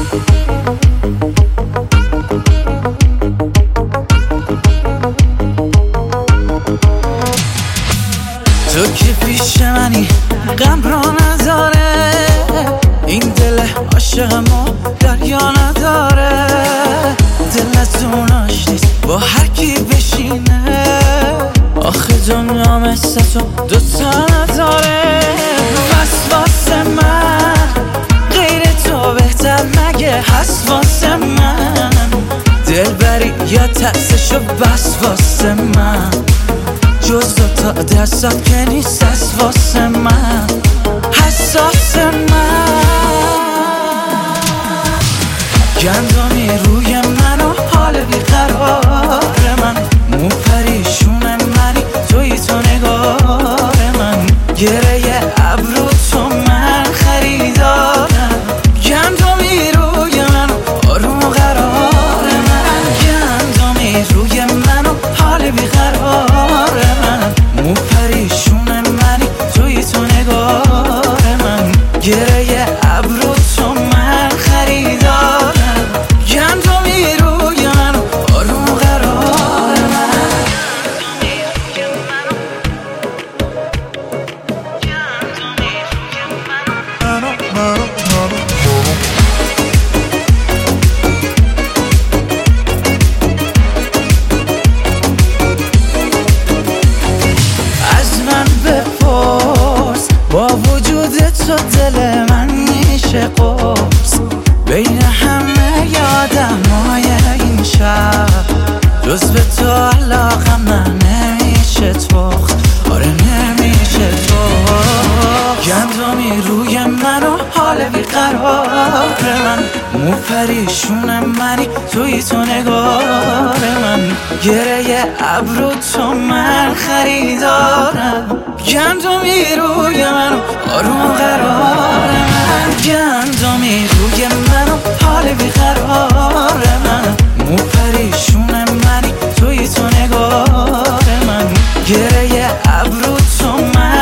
تو که پیش منی غم را نداره، این دل عاشقمو دریا نداره. دلتون آشنیست با هر کی بشینه، آخه دنیا مثل تو دوتا نداره. بس واسه من غیر تو بهتر مگه هست واسه من؟ دل بری یا ترسشو بس واسه من، جز تا دستات که نیست از واسه من حساس من. گندمی روی من و حال بیقرار من، مو پریشون منی توی تو نگار من. گره ابرو تو من خریدارم، گندمی روی من و آروم و قرار من. گندمی روی من و حال بیقرار من، مو پریشون منی توی تو نگار من. گره ابرو تو من خریدارم، گندمی روی من و آروم و قرار من. از من بپرس با وجود تو دل من میشه قرص. بین همه آدمای این شهر جز به تو علاقم نمیشه تخت، آره نمیشه تخت. گندمی روی من و حال بیقرار من، مو پریشون منی توی تو نگار من. گره ابرو تو من خریدارم، گندمی روی من و آروم و قرار من. گندمی روی من و حال بیقرار من، مو پریشون منی توی تو نگار من. گره ابرو تو من